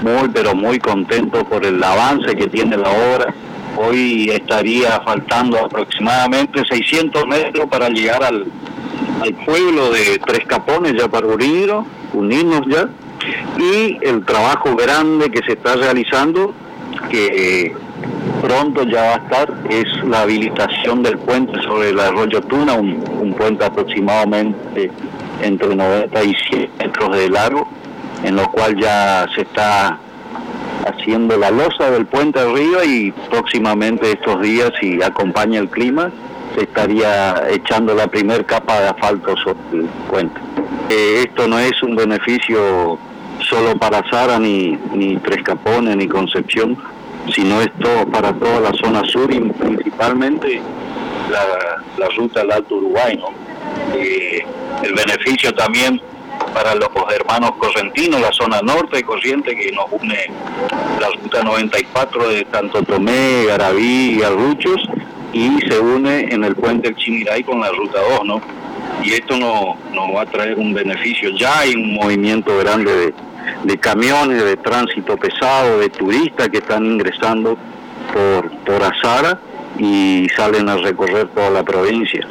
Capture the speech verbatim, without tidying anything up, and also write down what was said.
muy pero muy contento por el avance que tiene la obra. Hoy estaría faltando aproximadamente seiscientos metros para llegar al, al pueblo de Tres Capones, ya para unirnos, unirnos ya, y el trabajo grande que se está realizando, que eh, pronto ya va a estar, es la habilitación del puente sobre el arroyo Tuna, un, un puente aproximadamente entre noventa y cien metros de largo, en lo cual ya se está haciendo la losa del puente arriba y próximamente estos días, si acompaña el clima, se estaría echando la primer capa de asfalto sobre el puente. Eh, esto no es un beneficio solo para Zara, ni, ni Tres Capones, ni Concepción, sino es todo para toda la zona sur y principalmente la, la ruta del Alto Uruguay, ¿no? Eh, el beneficio también para los hermanos correntinos, la zona norte de Corrientes, que nos une la ruta noventa y cuatro de Santo Tomé, Garabí y Garruchos, y se une en el puente del Chimiray con la ruta dos, ¿no? Y esto nos, nos va a traer un beneficio. Ya hay un movimiento grande de, de camiones, de tránsito pesado, de turistas que están ingresando por, por Azara y salen a recorrer toda la provincia.